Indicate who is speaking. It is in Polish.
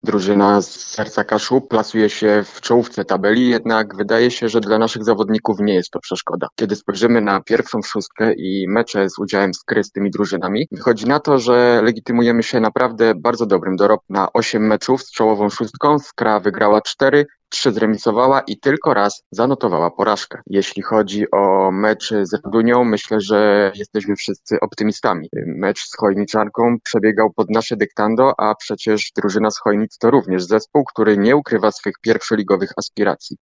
Speaker 1: Drużyna z serca Kaszub plasuje się w czołówce tabeli, jednak wydaje się, że dla naszych zawodników nie jest to przeszkoda. Kiedy spojrzymy na pierwszą szóstkę i mecze z udziałem Skry z tymi drużynami, wychodzi na to, że legitymujemy się naprawdę bardzo dobrym dorobkiem. Na 8 meczów z czołową szóstką Skra wygrała 4, 3 zremisowała i tylko raz zanotowała porażkę. Jeśli chodzi o mecz z Radunią, myślę, że jesteśmy wszyscy optymistami. Mecz z Chojniczanką przebiegał pod nasze dyktando, a przecież drużyna z Chojnic to również zespół, który nie ukrywa swych pierwszoligowych aspiracji.